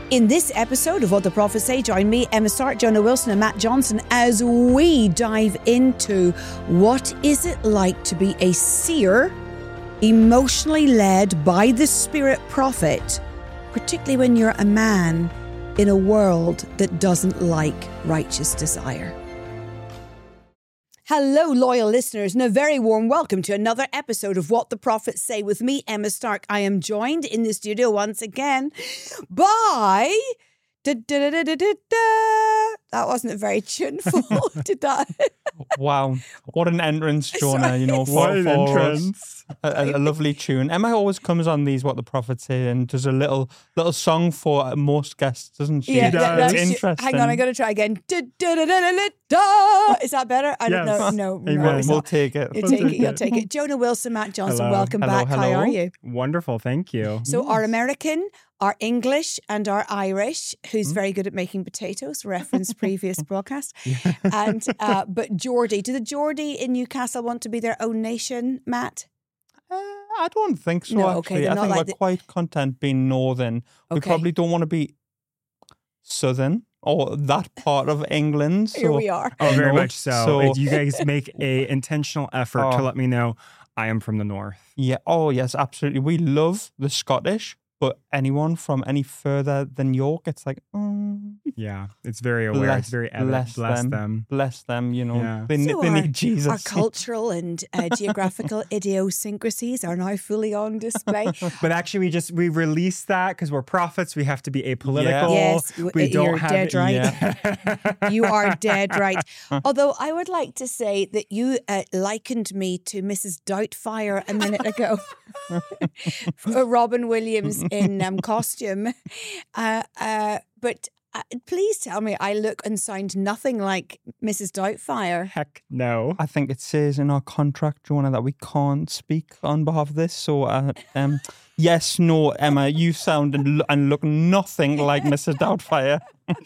In this episode of What the Prophets Say, join me, Emma Stark, Jonah Wilson and Matt Johnson as we dive into what is it like to be a seer, emotionally led by the Spirit prophet, particularly when you're a man in a world that doesn't like righteous desire. Hello, loyal listeners, and a very warm welcome to another episode of What the Prophets Say with me, Emma Stark. I am joined in the studio once again by... That wasn't very tuneful, did that? Wow, what an entrance, Jonah, Sorry. you know, What an for entrance. a lovely tune. Emma always comes on these What the Prophets Say and does a little song for most guests, doesn't she? Yeah, It's interesting. hang on, I'm going to try again. Is that better? I don't Yes. know. No, Amen. it's We'll not. take it. You'll take it. Jonah Wilson, Matt Johnson, Hello. welcome Hello, back. How hello. are you? Wonderful, thank you. So our American, our English and our Irish, who's very good at making potatoes, reference previous broadcast. And but Geordie, do the Geordie in Newcastle want to be their own nation, Matt? I don't think so, No, okay, actually. they're I not think like we're quite content being northern. We Okay. probably don't want to be southern or that part of England. So, Here we are. Oh, very know, much so. so- You guys make a intentional effort to Oh. let me know I am from the north. Yeah. Oh, yes, absolutely. We love the Scottish, but anyone from any further than York, it's like, Yeah, it's very aware. It's very evident. Bless them. Bless them, you know. Yeah. They So need Jesus. Our cultural and geographical idiosyncrasies are now fully on display. But actually, we released that because we're prophets. We have to be apolitical. Yes, we you're don't have dead right. Yeah. You are dead right. Although I would like to say that you likened me to Mrs. Doubtfire a minute ago. Robin Williams in costume. But please tell me I look and sound nothing like Mrs. Doubtfire. Heck no. I think it says in our contract, Jonah, that we can't speak on behalf of this. So, yes, no, Emma, you sound and look nothing like Mrs. Doubtfire.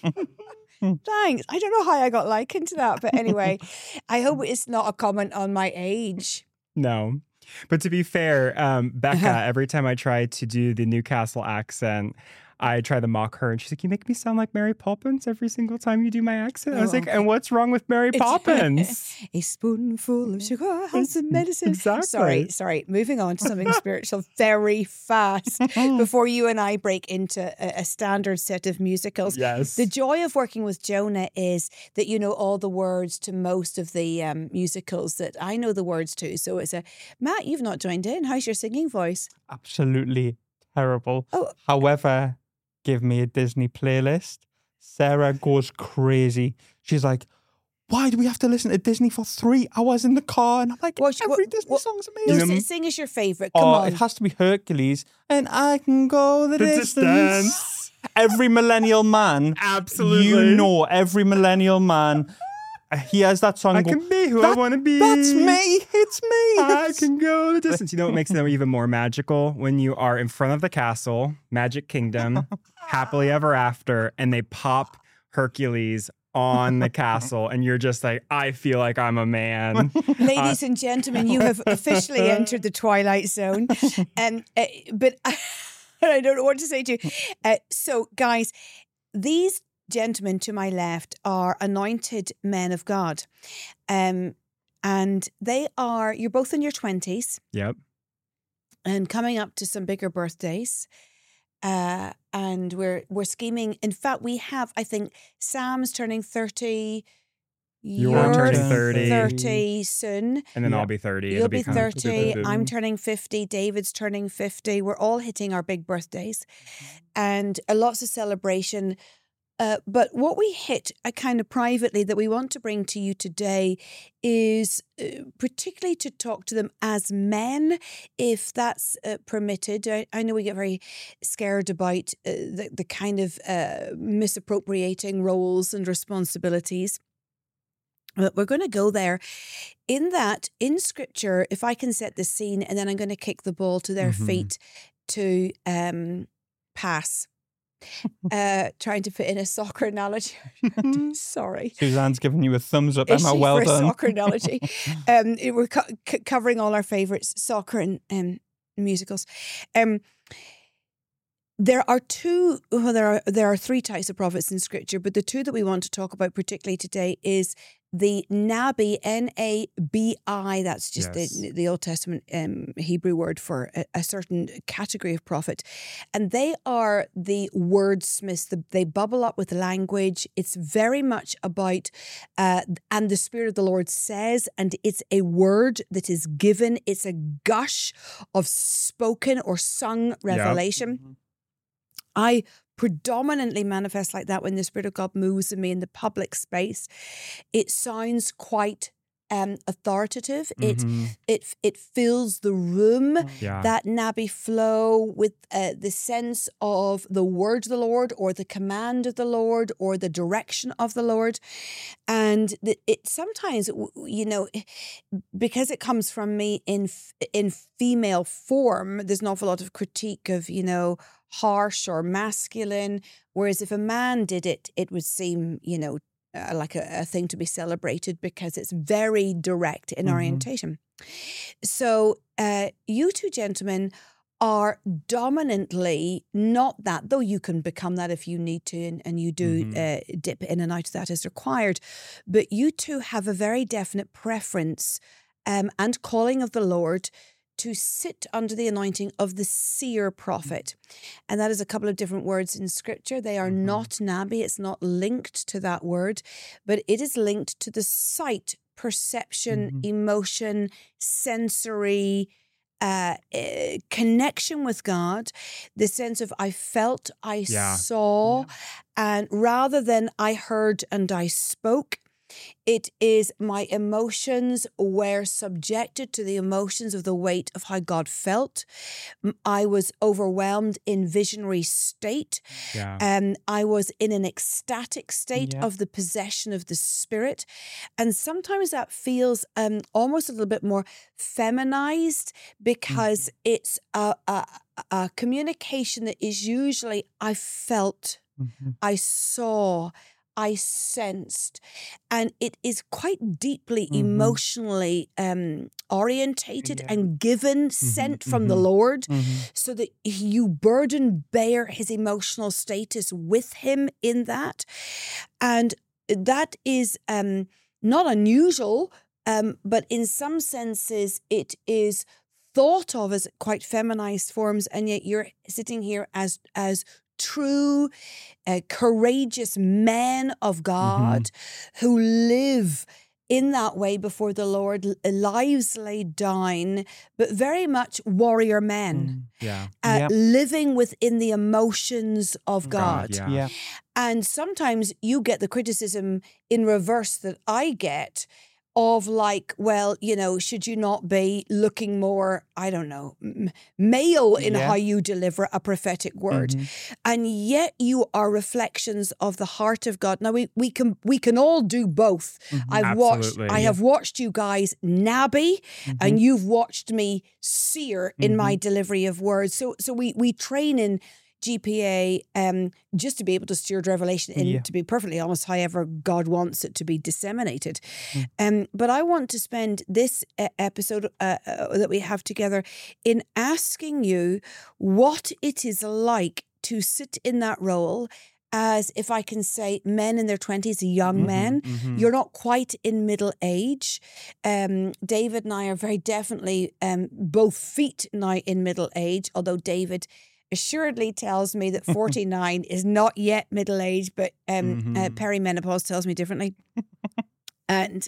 Thanks. I don't know how I got likened to that. But anyway, I hope it's not a comment on my age. No. But to be fair, Becca, every time I try to do the Newcastle accent, I try to mock her and she's like, you make me sound like Mary Poppins every single time you do my accent. I was like, and what's wrong with Mary Poppins? A spoonful of sugar has some medicine. Exactly. Sorry. Moving on to something spiritual very fast before you and I break into a standard set of musicals. Yes. The joy of working with Jonah is that you know all the words to most of the musicals that I know the words to. So it's Matt, you've not joined in. How's your singing voice? Absolutely terrible. Oh. However, give me a Disney playlist. Sarah goes crazy. She's like, why do we have to listen to Disney for 3 hours in the car? And I'm like, every Disney song's amazing. No, sing us your favourite. Come on. It has to be Hercules. And I can go the distance. Every millennial man. Absolutely. You know, every millennial man. He has that song. I can be who I want to be. That's me. It's me. I can go the distance. You know what makes them even more magical? When you are in front of the castle, Magic Kingdom, happily ever after, and they pop Hercules on the castle, and you're just like, I feel like I'm a man. Ladies and gentlemen, you have officially entered the Twilight Zone. But I don't know what to say to you. So, guys, these gentlemen to my left are anointed men of God. And you're both in your 20s. Yep. And coming up to some bigger birthdays. And we're scheming. In fact, we have, I think, Sam's turning 30. You're turning 30. 30 soon. And then I'll be 30. You'll It'll be kind of 30. I'm turning 50. David's turning 50. We're all hitting our big birthdays. And lots of celebration. But what we hit kind of privately that we want to bring to you today is particularly to talk to them as men, if that's permitted. I know we get very scared about the kind of misappropriating roles and responsibilities. But we're going to go there in that, in scripture, if I can set the scene, and then I'm going to kick the ball to their feet to pass. Trying to fit in a soccer analogy. Sorry. Suzanne's giving you a thumbs up, Is Emma. she Well for a done. soccer analogy. We're covering all our favourites, soccer and musicals. There are three types of prophets in Scripture, but the two that we want to talk about particularly today is the Nabi, N-A-B-I. That's just the Old Testament Hebrew word for a certain category of prophet. And they are the wordsmiths. They bubble up with language. It's very much about, and the Spirit of the Lord says, and it's a word that is given. It's a gush of spoken or sung revelation. Yep. Mm-hmm. I predominantly manifest like that when the Spirit of God moves in me in the public space. It sounds quite authoritative. Mm-hmm. It fills the room. Yeah. That Nabi flow with the sense of the word of the Lord, or the command of the Lord, or the direction of the Lord. And it sometimes, because it comes from me in female form, there's an awful lot of critique of, harsh or masculine. Whereas if a man did it, it would seem, like a thing to be celebrated because it's very direct in orientation. So you two gentlemen are dominantly not that, though you can become that if you need to, and you do dip in and out of that as required. But you two have a very definite preference and calling of the Lord to sit under the anointing of the seer prophet. And that is a couple of different words in Scripture. They are not Nabi. It's not linked to that word, but it is linked to the sight, perception, emotion, sensory connection with God, the sense of I felt, I saw, and rather than I heard and I spoke, it is my emotions were subjected to the emotions of the weight of how God felt. I was overwhelmed in visionary state. I was in an ecstatic state of the possession of the Spirit. And sometimes that feels almost a little bit more feminized because it's a communication that is usually I felt, I saw, I sensed, and it is quite deeply emotionally orientated and given, sent from the Lord, so that you burden bear his emotional status with him in that. And that is not unusual, but in some senses it is thought of as quite feminized forms, and yet you're sitting here as true, courageous men of God who live in that way before the Lord, lives laid down, but very much warrior men, living within the emotions of God. And sometimes you get the criticism in reverse that I get, of like, well, should you not be looking more, I don't know, male in how you deliver a prophetic word? And yet you are reflections of the heart of God. Now we can all do both. I have watched you guys Nabi, and you've watched me seer in my delivery of words. So we train in GPA just to be able to steward revelation in, to be perfectly honest, however God wants it to be disseminated. But I want to spend this episode that we have together in asking you what it is like to sit in that role as, if I can say, men in their 20s, young men. You're not quite in middle age. David and I are very definitely both feet now in middle age, although David assuredly tells me that 49 is not yet middle age, but perimenopause tells me differently. And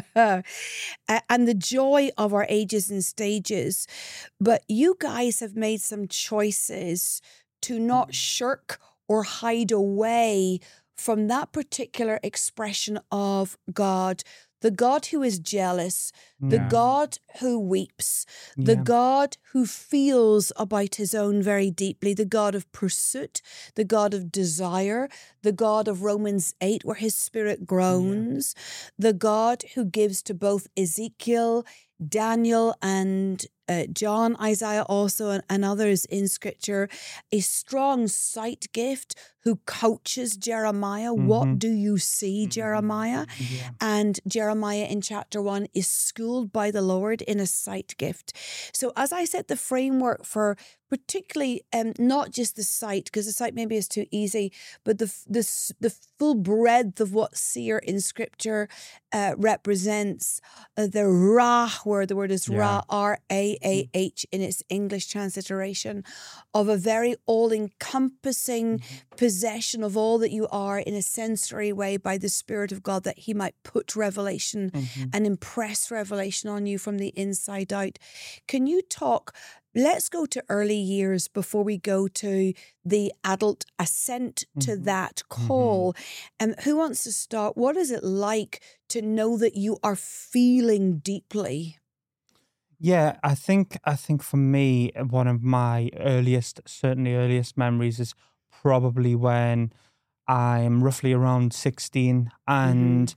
the joy of our ages and stages. But you guys have made some choices to not shirk or hide away from that particular expression of God. The God who is jealous, the God who weeps, the God who feels about his own very deeply, the God of pursuit, the God of desire, the God of Romans 8 where his spirit groans, the God who gives to both Ezekiel, Daniel and John, Isaiah also, and others in Scripture, a strong sight gift who coaches Jeremiah. What do you see, Jeremiah? Yeah. And Jeremiah in chapter 1 is schooled by the Lord in a sight gift. So as I set the framework for particularly not just the sight, because the sight maybe is too easy, but the full breadth of what seer in Scripture represents, the Ra, where the word is Ra, R-A-A-H in its English transliteration, of a very all-encompassing possession of all that you are in a sensory way by the Spirit of God, that he might put revelation and impress revelation on you from the inside out. Can you talk, let's go to early years before we go to the adult assent to that call. Who wants to start? What is it like to know that you are feeling deeply? Yeah, I think for me, one of my earliest memories is probably when I'm roughly around 16, and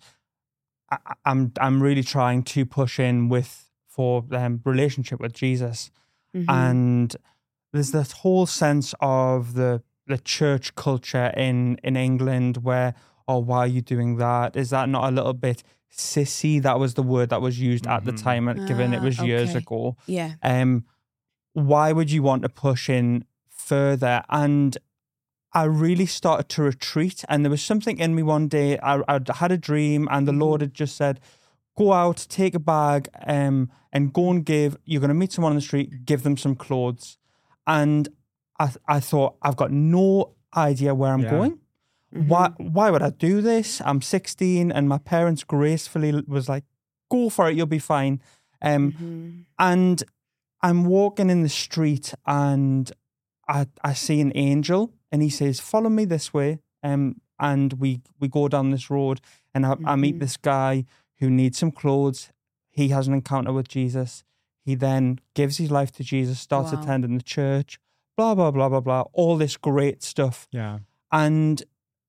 I'm really trying to push in for relationship with Jesus, and there's this whole sense of the church culture in England where, oh, why are you doing that? Is that not a little bit sissy? That was the word that was used at the time, given it was years ago. Yeah. Why would you want to push in further? And I really started to retreat, and there was something in me one day. I had a dream, and the Lord had just said, go out, take a bag, and go and you're going to meet someone on the street, give them some clothes. And I thought, I've got no idea where I'm going. Why would I do this? I'm 16, and my parents gracefully was like, go for it, you'll be fine. And I'm walking in the street, and I see an angel, and he says, follow me this way. And we go down this road, and I meet this guy who needs some clothes. He has an encounter with Jesus. He then gives his life to Jesus, starts attending the church, blah, blah, blah, blah, blah, all this great stuff. Yeah. And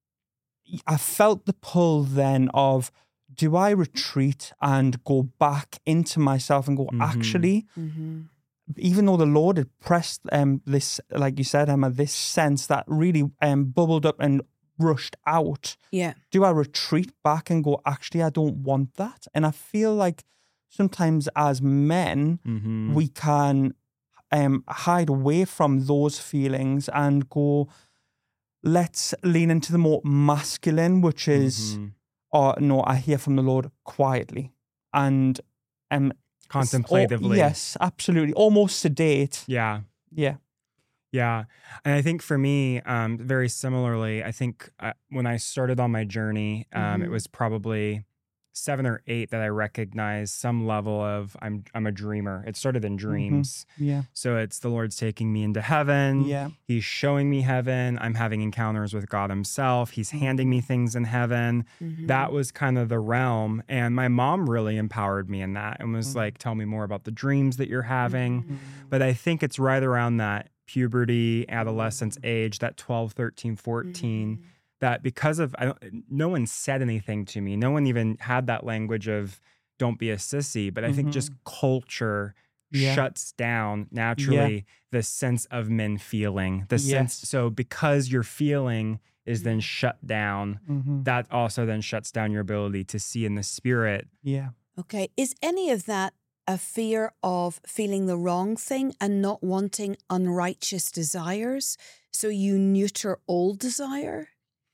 I felt the pull then of, do I retreat and go back into myself and go, actually, even though the Lord had pressed this, like you said, Emma, this sense that really bubbled up and rushed out. Yeah. Do I retreat back and go, actually, I don't want that? And I feel like sometimes as men, we can hide away from those feelings and go, let's lean into the more masculine, which is, no, I hear from the Lord quietly and contemplatively. Yes, absolutely. Almost sedate. Yeah. Yeah. Yeah. And I think for me, very similarly, I think when I started on my journey, it was probably 7 or 8 that I recognized some level of I'm a dreamer. It started in dreams. Yeah. So it's the Lord's taking me into heaven. Yeah. He's showing me heaven. I'm having encounters with God himself. He's handing me things in heaven. That was kind of the realm. And my mom really empowered me in that and was like, tell me more about the dreams that you're having. But I think it's right around that puberty, adolescence age, that 12, 13, 14, that because of, no one said anything to me. No one even had that language of don't be a sissy. But I think just culture shuts down naturally the sense of men feeling. The sense, so because your feeling is then shut down, that also then shuts down your ability to see in the spirit. Yeah. Okay. Is any of that a fear of feeling the wrong thing and not wanting unrighteous desires? So you neuter all desire?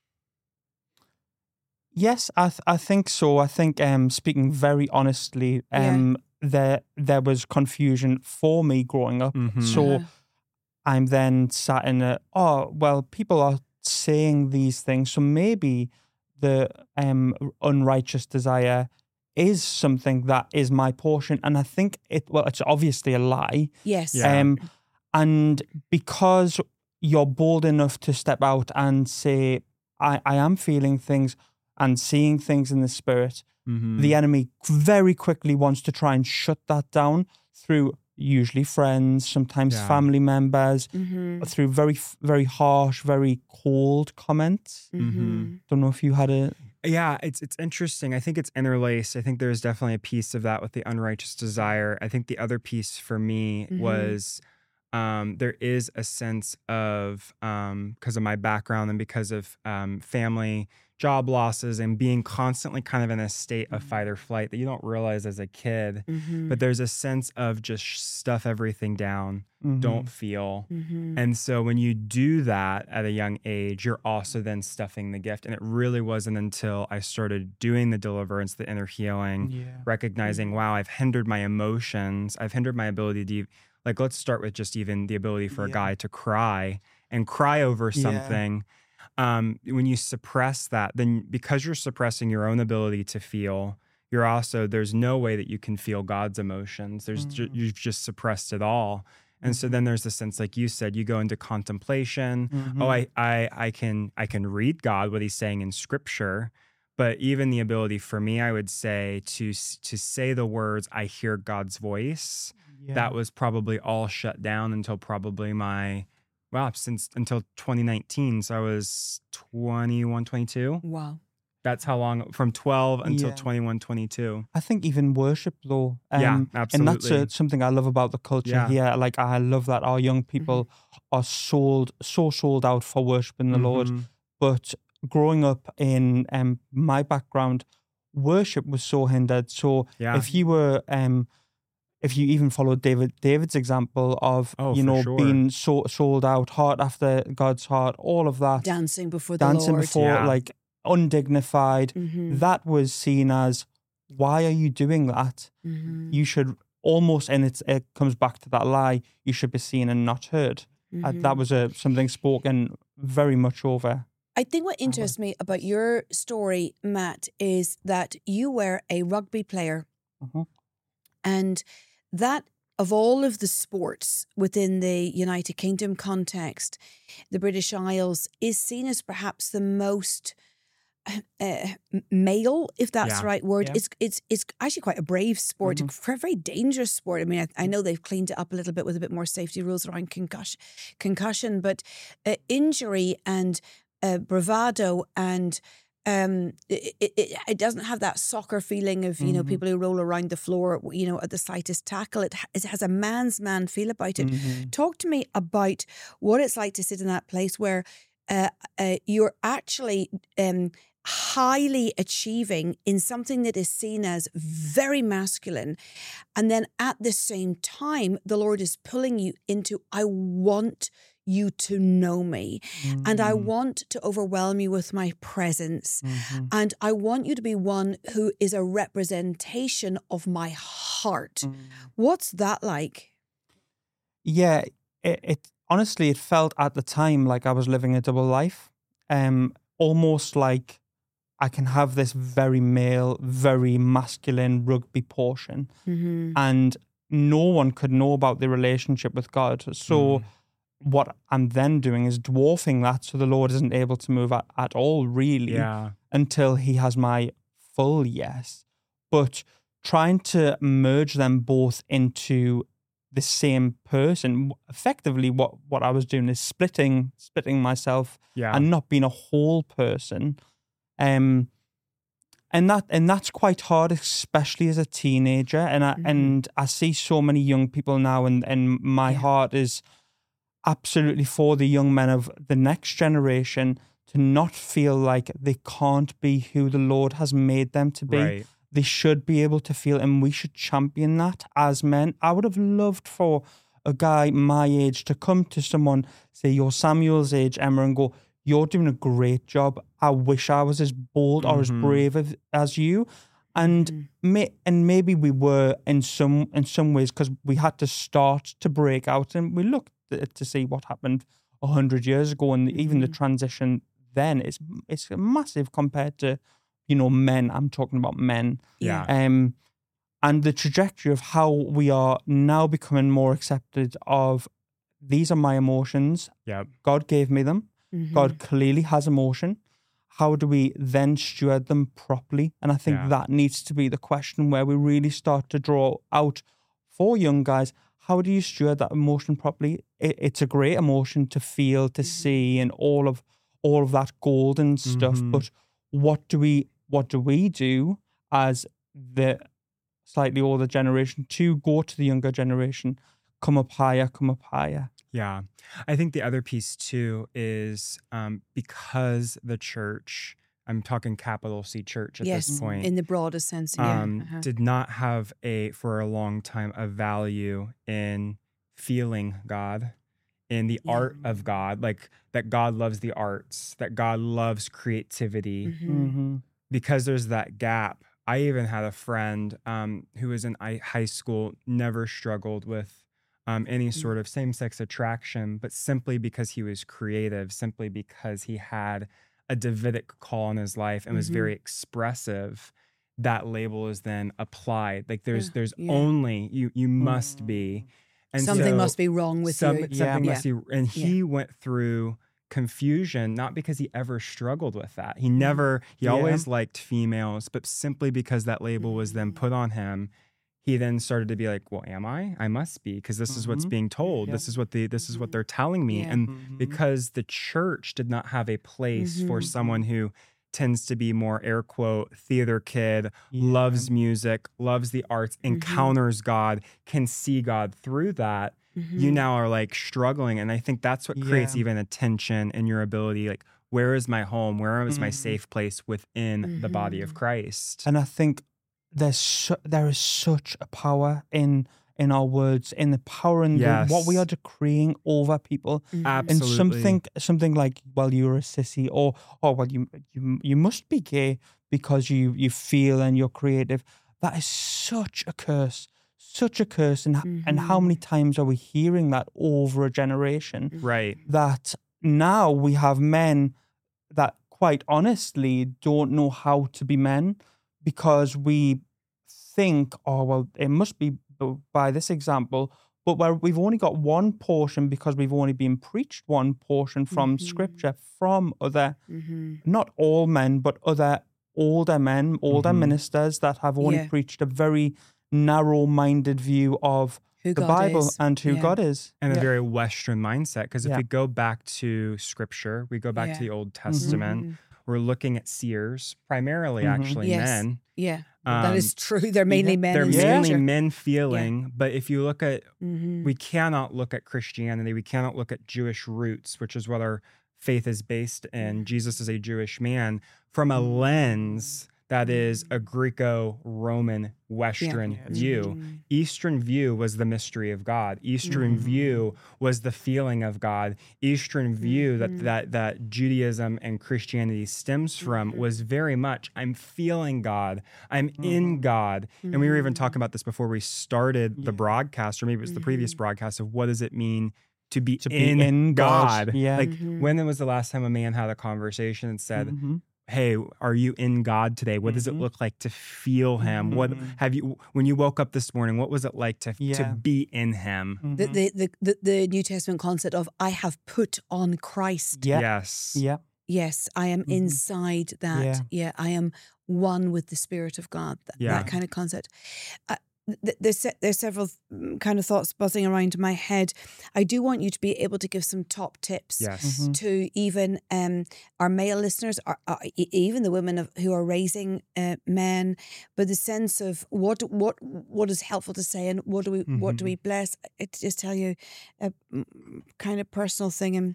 Yes, I think so. I think speaking very honestly, there was confusion for me growing up. So I'm then sat in people are saying these things, so maybe the unrighteous desire is something that is my portion, and I think it's obviously a lie. Yes. Yeah. And because you're bold enough to step out and say, I am feeling things and seeing things in the spirit, the enemy very quickly wants to try and shut that down through usually friends, sometimes family members, through very, very harsh, very cold comments. Don't know if you had a... Yeah, it's interesting. I think it's interlaced. I think there's definitely a piece of that with the unrighteous desire. I think the other piece for me was there is a sense of, because of my background and because of family, job losses, and being constantly kind of in a state of fight or flight that you don't realize as a kid. But there's a sense of just stuff everything down, don't feel. And so when you do that at a young age, you're also then stuffing the gift. And it really wasn't until I started doing the deliverance, the inner healing, recognizing, wow, I've hindered my emotions. I've hindered my ability to, like, let's start with just even the ability for a guy to cry and cry over something. When you suppress that, then because you're suppressing your own ability to feel, you're also, there's no way that you can feel God's emotions. There's you've just suppressed it all. And so then there's the sense, like you said, you go into contemplation. Oh, I can read God, what he's saying in scripture, but even the ability for me, I would say, to say the words, I hear God's voice, that was probably all shut down until probably until 2019. So I was 21, 22. Wow. That's how long, from 12 until 21, 22. I think even worship, though. Yeah, absolutely. And that's something I love about the culture here. Like, I love that our young people are so sold out for worshiping the Lord. But growing up in my background, worship was so hindered. So if you were... if you even followed David's example of, being so sold out, heart after God's heart, all of that. Dancing before the Lord. Like, undignified. That was seen as, why are you doing that? You should almost, and it comes back to that lie, you should be seen and not heard. That was something spoken very much over. I think what interests me about your story, Matt, is that you were a rugby player. And that, of all of the sports within the United Kingdom context, the British Isles is seen as perhaps the most male, if that's the right word. It's actually quite a brave sport, a very dangerous sport. I mean, I know they've cleaned it up a little bit with a bit more safety rules around concussion, but injury and bravado and it doesn't have that soccer feeling of, people who roll around the floor, at the slightest tackle. It has a man's man feel about it. Talk to me about what it's like to sit in that place where you're actually highly achieving in something that is seen as very masculine. And then at the same time, the Lord is pulling you into, I want you to know me, and I want to overwhelm you with my presence, and I want you to be one who is a representation of my heart. What's that like? Yeah, it honestly, it felt at the time like I was living a double life, almost like I can have this very male, very masculine rugby portion, and no one could know about the relationship with God. So what I'm then doing is dwarfing that, so the Lord isn't able to move at all, really, until he has my full yes. But trying to merge them both into the same person, effectively what I was doing is splitting myself and not being a whole person. And that's quite hard, especially as a teenager. And I see so many young people now, and my heart is absolutely for the young men of the next generation to not feel like they can't be who the Lord has made them to be. Right. They should be able to feel, and we should champion that as men. I would have loved for a guy my age to come to someone, say you're Samuel's age, Emma, and go, you're doing a great job. I wish I was as bold or as brave as you. And maybe we were in some ways, because we had to start to break out, and we looked to see what happened 100 years ago, and even the transition then is massive compared to, men. I'm talking about men. Yeah. And the trajectory of how we are now becoming more accepted of, these are my emotions. Yeah. God gave me them. God clearly has emotion. How do we then steward them properly? And I think that needs to be the question where we really start to draw out for young guys. How do you steward that emotion properly? It's a great emotion to feel, to see, and all of that golden stuff. But what do we do as the slightly older generation to go to the younger generation? Come up higher. Yeah. I think the other piece too is because the church, I'm talking capital C church at this point. In the broader sense, did not have for a long time a value in feeling God, in the art of God, like that God loves the arts, that God loves creativity. Because there's that gap. I even had a friend who was in high school, never struggled with any sort of same-sex attraction, but simply because he was creative, simply because he had a Davidic call in his life and was very expressive, that label is then applied. Like there's only, you must be. And something must be wrong with you. Something must be, and he went through confusion, not because he ever struggled with that. He always liked females, but simply because that label was then put on him, he then started to be like, well, am I? I must be, because this is what's being told. This is what they're telling me. And because the church did not have a place for someone who tends to be more air quote theater kid, loves music, loves the arts, encounters God, can see God through that, you now are like struggling. And I think that's what creates even a tension in your ability. Like, where is my home? Where is my safe place within the body of Christ? And I think there is such a power in our words, in the power in what we are decreeing over people. Absolutely. And something like, well, you're a sissy, or well, you must be gay because you feel and you're creative. That is such a curse. And how many times are we hearing that over a generation? Right. That now we have men that quite honestly don't know how to be men, because we think, oh, well, it must be by this example, but where we've only got one portion because we've only been preached one portion from scripture, from other, not all men, but other older men, older ministers that have only preached a very narrow-minded view of the Bible and who God is. And a very Western mindset. Because if we go back to scripture, we go back to the Old Testament, we're looking at seers, primarily actually men. Yeah, that is true. They're mainly men. They're mainly men feeling. But if you look at, we cannot look at Christianity. We cannot look at Jewish roots, which is what our faith is based in. Jesus is a Jewish man, from a lens that is a Greco-Roman Western view. Eastern view was the mystery of God. Eastern view was the feeling of God. Eastern view that Judaism and Christianity stems from was very much, I'm feeling God. I'm in God. And we were even talking about this before we started the broadcast, or maybe it was the previous broadcast, of what does it mean to be in God? Like, when was the last time a man had a conversation and said, hey, are you in God today? What does it look like to feel him? What have you, when you woke up this morning, what was it like to be in him? The New Testament concept of, I have put on Christ. Yes. Yes, I am inside that. I am one with the Spirit of God. That kind of concept. There's several kind of thoughts buzzing around in my head. I do want you to be able to give some top tips to even our male listeners, or even the women who are raising men, but the sense of what is helpful to say and what do we bless. I just tell you a kind of personal thing, and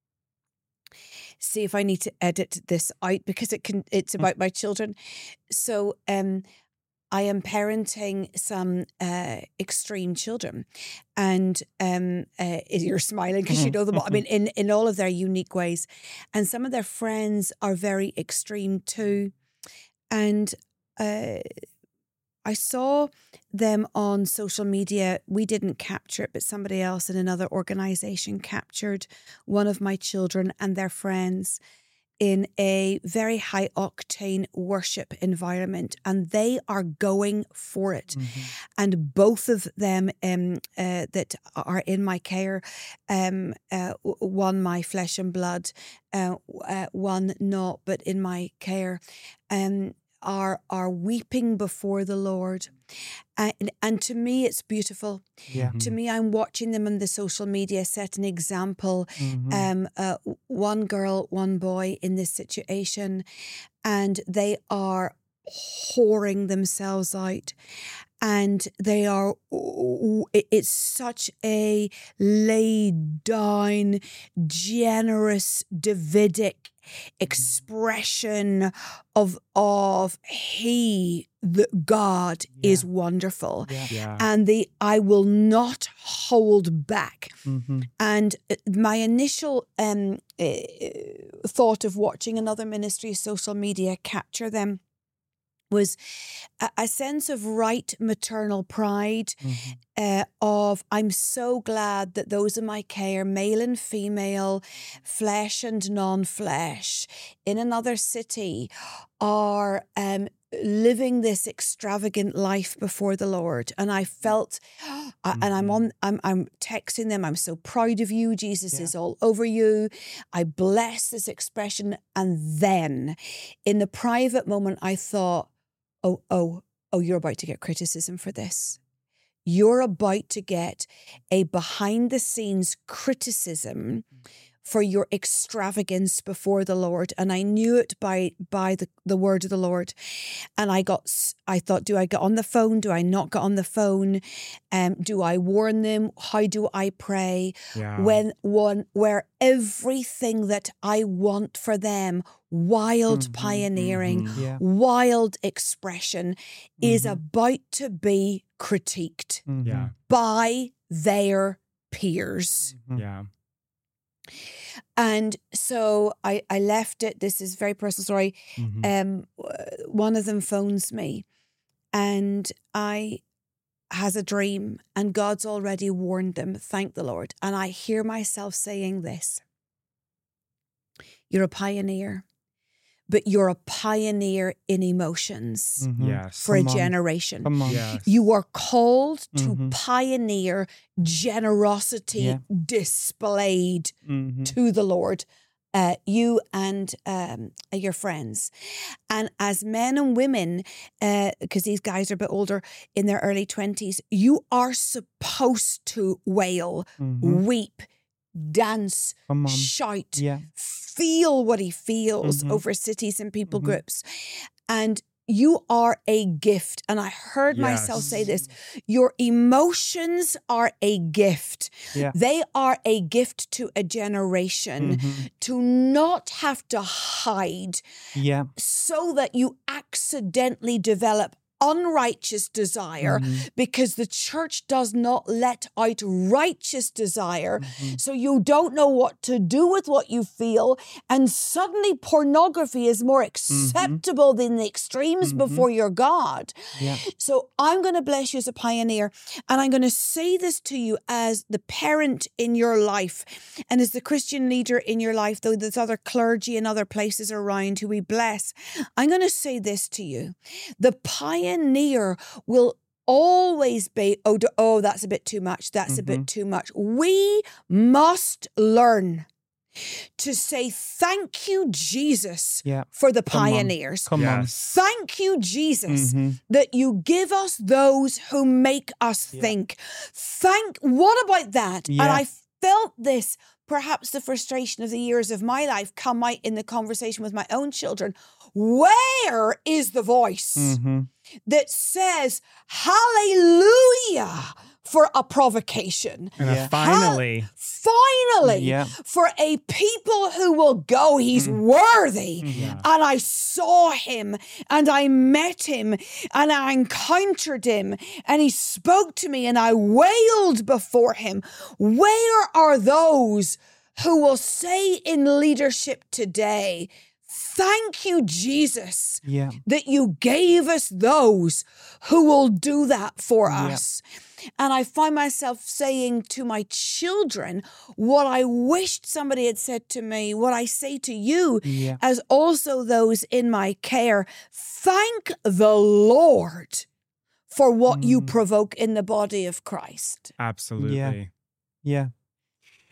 see if I need to edit this out, because it's about my children. So I am parenting some extreme children, and you're smiling because you know them all. I mean, in all of their unique ways, and some of their friends are very extreme too. And I saw them on social media. We didn't capture it, but somebody else in another organization captured one of my children and their friends in a very high octane worship environment, and they are going for it. And both of them that are in my care, one my flesh and blood, one not, but in my care, are weeping before the Lord. And to me, it's beautiful. Yeah. To me, I'm watching them on the social media set an example. One girl, one boy in this situation, and they are whoring themselves out. And they are, it's such a laid down, generous, Davidic expression of God is wonderful. Yeah. And I will not hold back. And my initial thought of watching another ministry's social media capture them was a sense of right maternal pride of, I'm so glad that those in my care, male and female, flesh and non-flesh, in another city are living this extravagant life before the Lord. And I felt, and I'm texting them, I'm so proud of you. Jesus is all over you. I bless this expression. And then in the private moment, I thought, oh, you're about to get criticism for this. You're about to get a behind the scenes criticism for your extravagance before the Lord. And I knew it by the word of the Lord. And I thought, do I get on the phone? Do I not get on the phone? Do I warn them? How do I pray? Yeah. Where everything that I want for them, wild pioneering, wild expression, is about to be critiqued by their peers. Yeah. And so I left it. This is a very personal story. One of them phones me and has a dream, and God's already warned them. Thank the Lord. And I hear myself saying this: you're a pioneer, but you're a pioneer in emotions for a generation. Yes. You are called to pioneer generosity displayed to the Lord, you and your friends. And as men and women, because these guys are a bit older, in their early 20s, you are supposed to wail, weep, dance, shout, feel what he feels over cities and people groups. And you are a gift. And I heard myself say this: your emotions are a gift. They are a gift to a generation to not have to hide so that you accidentally develop unrighteous desire, because the church does not let out righteous desire. So you don't know what to do with what you feel, and suddenly pornography is more acceptable than the extremes before your God. So I'm going to bless you as a pioneer, and I'm going to say this to you as the parent in your life and as the Christian leader in your life, though there's other clergy and other places around who we bless. I'm going to say this to you: the pioneer will always be, oh, that's a bit too much. That's a bit too much. We must learn to say thank you, Jesus, for the pioneers. Come on. Thank you, Jesus, that you give us those who make us think. What about that? And I felt this, perhaps the frustration of the years of my life, come out in the conversation with my own children. Where is the voice that says hallelujah for a provocation? And finally, for a people who will go, he's worthy. And I saw him and I met him and I encountered him and he spoke to me and I wailed before him. Where are those who will say in leadership today, thank you, Jesus, that you gave us those who will do that for us? And I find myself saying to my children what I wished somebody had said to me, what I say to you, as also those in my care. Thank the Lord for what you provoke in the body of Christ. Absolutely. Yeah.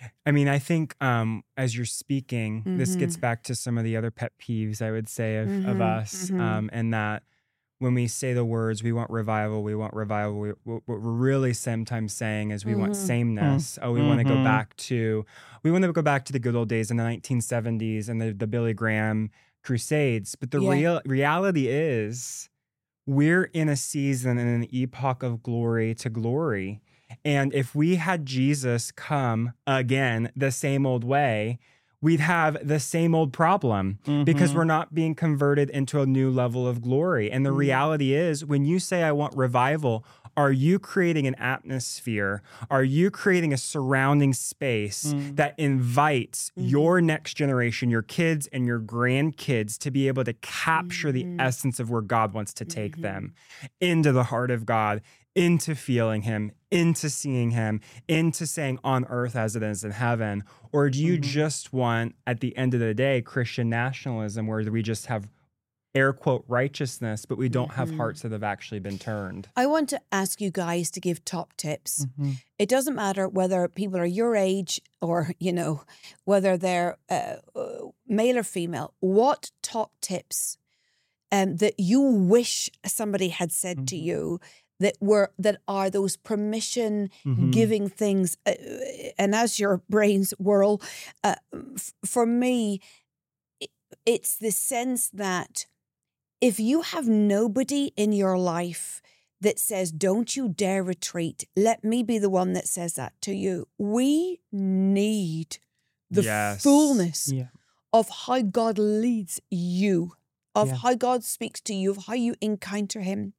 I mean, I think as you're speaking, this gets back to some of the other pet peeves, I would say, of us, and that when we say the words, we want revival, what we're really sometimes saying is we want sameness. Oh, we want to go back to the good old days in the 1970s and the Billy Graham crusades. But the reality is we're in a season and an epoch of glory to glory. And if we had Jesus come again the same old way, we'd have the same old problem because we're not being converted into a new level of glory. And the reality is, when you say, I want revival, are you creating an atmosphere? Are you creating a surrounding space that invites your next generation, your kids and your grandkids, to be able to capture the essence of where God wants to take them into the heart of God, into feeling him, into seeing him, into saying on earth as it is in heaven? Or do you just want, at the end of the day, Christian nationalism where we just have air quote righteousness, but we don't have hearts that have actually been turned? I want to ask you guys to give top tips. It doesn't matter whether people are your age or, whether they're male or female. What top tips that you wish somebody had said to you that are those permission giving things, and as your brains whirl, for me, it's the sense that if you have nobody in your life that says, don't you dare retreat, let me be the one that says that to you. We need the fullness of how God leads you, of how God speaks to you, of how you encounter him.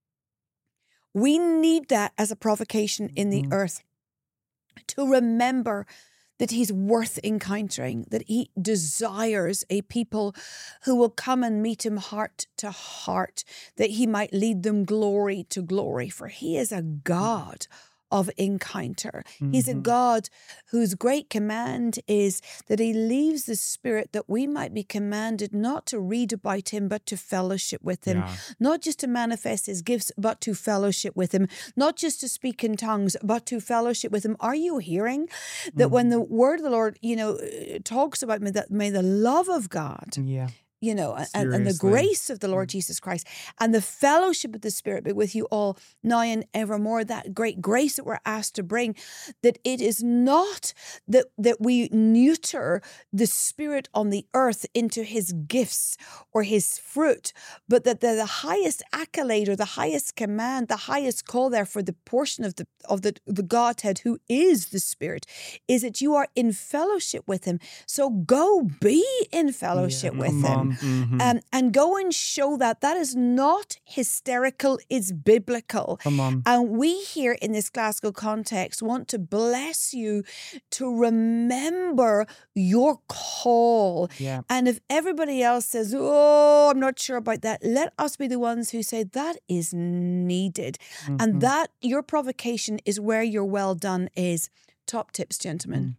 We need that as a provocation in the earth to remember that he's worth encountering, that he desires a people who will come and meet him heart to heart, that he might lead them glory to glory, for he is a God of encounter. He's a God whose great command is that he leaves the Spirit that we might be commanded not to read about him, but to fellowship with him. Not just to manifest his gifts, but to fellowship with him. Not just to speak in tongues, but to fellowship with him. Are you hearing that when the word of the Lord, talks about may the love of God, and the grace of the Lord Jesus Christ and the fellowship of the Spirit be with you all now and evermore, that great grace that we're asked to bring, that it is not that we neuter the Spirit on the earth into his gifts or his fruit, but that the highest accolade or the highest command, the highest call there for the portion of the Godhead who is the Spirit is that you are in fellowship with him. So go be in fellowship with him. And go and show that is not hysterical, it's biblical. And we here in this Glasgow context want to bless you to remember your call. And if everybody else says, oh, I'm not sure about that, let us be the ones who say that is needed. And that your provocation is where your well done is. Top tips, gentlemen.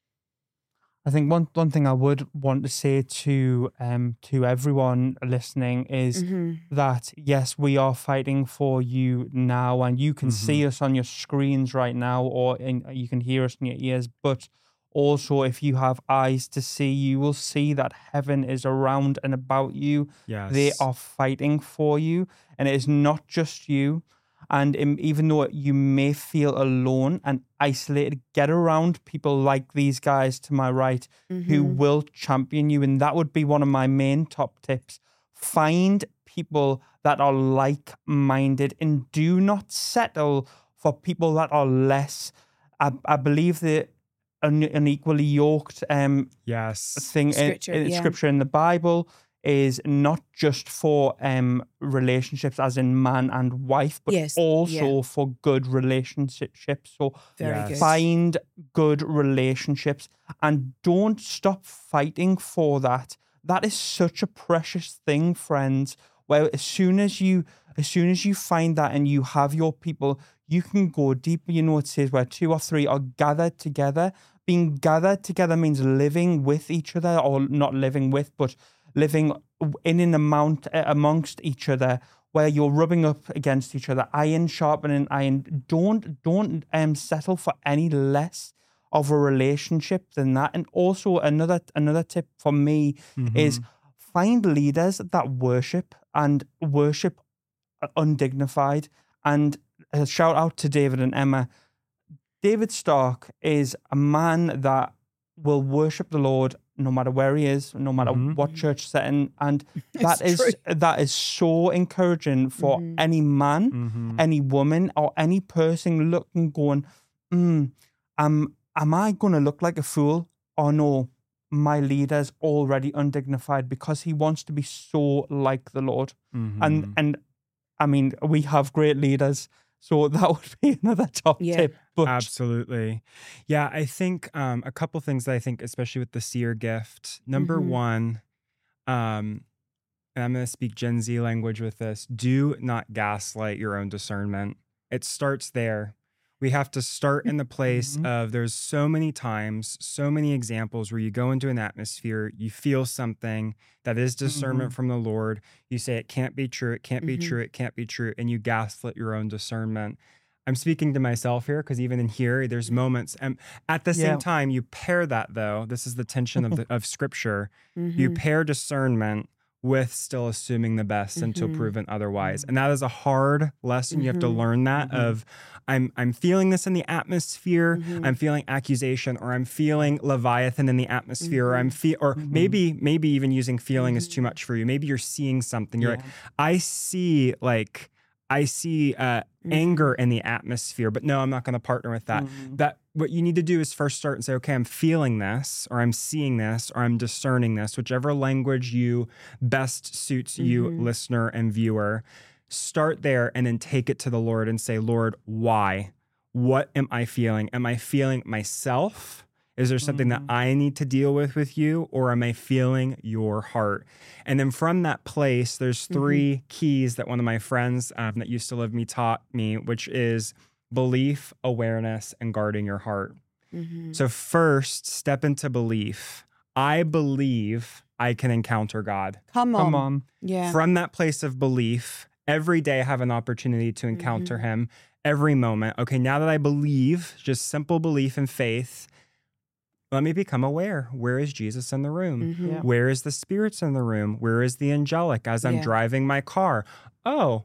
I think one thing I would want to say to everyone listening is that yes, we are fighting for you now, and you can see us on your screens right now, or you can hear us in your ears. But also, if you have eyes to see, you will see that heaven is around and about you. They are fighting for you, and it is not just you. And even though you may feel alone and isolated, get around people like these guys to my right who will champion you. And that would be one of my main top tips. Find people that are like-minded and do not settle for people that are less. I believe the unequally yoked thing Scripture, in Scripture in the Bible is not just for relationships as in man and wife, but also for good relationships. So find good relationships and don't stop fighting for that. That is such a precious thing, friends, where as soon as you find that and you have your people, you can go deeper. It says where 2 or 3 are gathered together. Being gathered together means living with each other, or not living with, but living in an amount amongst each other, where you're rubbing up against each other, iron sharpening iron. Don't settle for any less of a relationship than that. And also another tip for me is find leaders that worship undignified. And a shout out to David and Emma. David Stark is a man that will worship the Lord no matter where he is, no matter what church setting. And that is so encouraging for any man, any woman, or any person looking, going, am I going to look like a fool? Or no, my leader's already undignified, because he wants to be so like the Lord. And I mean, we have great leaders. So that would be another top tip. But absolutely. Yeah, I think a couple things that I think, especially with the seer gift. Number one, and I'm going to speak Gen Z language with this, do not gaslight your own discernment. It starts there. We have to start in the place of, there's so many times, so many examples where you go into an atmosphere, you feel something that is discernment from the Lord. You say, it can't be true, it can't be true, it can't be true. And you gaslit your own discernment. I'm speaking to myself here, because even in here, there's moments. And at the same time, you pair that, though. This is the tension of Scripture. You pair discernment with still assuming the best until proven otherwise. And that is a hard lesson. You have to learn that of, I'm feeling this in the atmosphere, I'm feeling accusation, or I'm feeling Leviathan in the atmosphere, or maybe even using feeling is too much for you. Maybe you're seeing something. You're like, I see anger in the atmosphere, but no, I'm not going to partner with that. That what you need to do is first start and say, okay, I'm feeling this, or I'm seeing this, or I'm discerning this, whichever language you best suits you, listener and viewer. Start there and then take it to the Lord and say, Lord, why? What am I feeling? Am I feeling myself? Is there something that I need to deal with you, or am I feeling your heart? And then from that place, there's three keys that one of my friends that used to live me taught me, which is belief, awareness, and guarding your heart. So first, step into belief. I believe I can encounter God. Come on. Yeah. From that place of belief, every day I have an opportunity to encounter him, every moment. Okay, now that I believe, just simple belief and faith, let me become aware. Where is Jesus in the room? Where is the spirits in the room? Where is the angelic as I'm driving my car? Oh,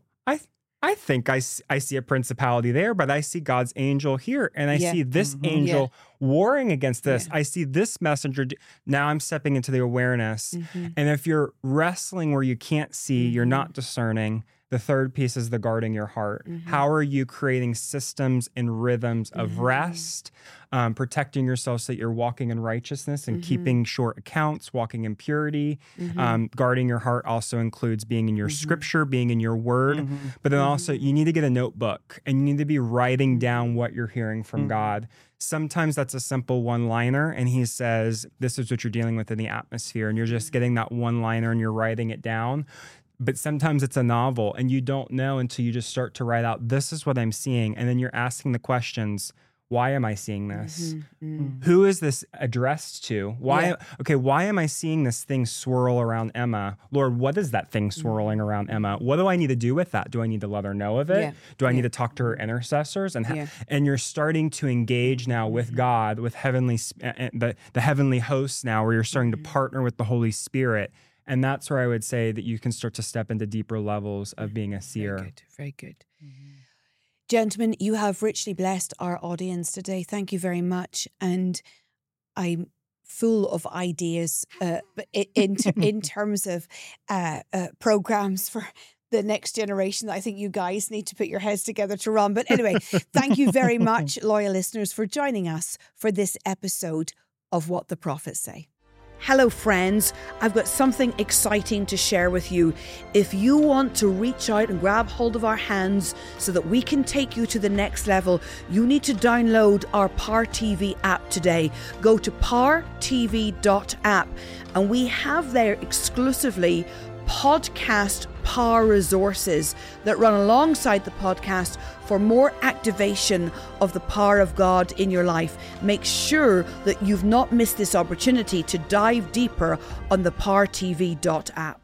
I think I see a principality there, but I see God's angel here, and I see this angel warring against this. I see this messenger. Now I'm stepping into the awareness. And if you're wrestling where you can't see, you're not discerning. The third piece is the guarding your heart. How are you creating systems and rhythms of rest, protecting yourself so that you're walking in righteousness and keeping short accounts, walking in purity. Guarding your heart also includes being in your scripture, being in your word. But then also you need to get a notebook and you need to be writing down what you're hearing from God. Sometimes that's a simple one-liner, and he says, this is what you're dealing with in the atmosphere. And you're just getting that one-liner and you're writing it down. But sometimes it's a novel, and you don't know until you just start to write out, this is what I'm seeing. And then you're asking the questions, why am I seeing this? Who is this addressed to? Why am I seeing this thing swirl around Emma? Lord, what is that thing swirling around Emma? What do I need to do with that? Do I need to let her know of it? Do I need to talk to her intercessors? And you're starting to engage now with God, with the heavenly hosts now, where you're starting to partner with the Holy Spirit. And that's where I would say that you can start to step into deeper levels of being a seer. Very good. Gentlemen, you have richly blessed our audience today. Thank you very much. And I'm full of ideas in terms of programs for the next generation that I think you guys need to put your heads together to run. But anyway, thank you very much, loyal listeners, for joining us for this episode of What the Prophets Say. Hello friends, I've got something exciting to share with you. If you want to reach out and grab hold of our hands so that we can take you to the next level, you need to download our Power TV app today. Go to powertv.app and we have there exclusively podcast power resources that run alongside the podcast for more activation of the power of God in your life. Make sure that you've not missed this opportunity to dive deeper on the powertv.app.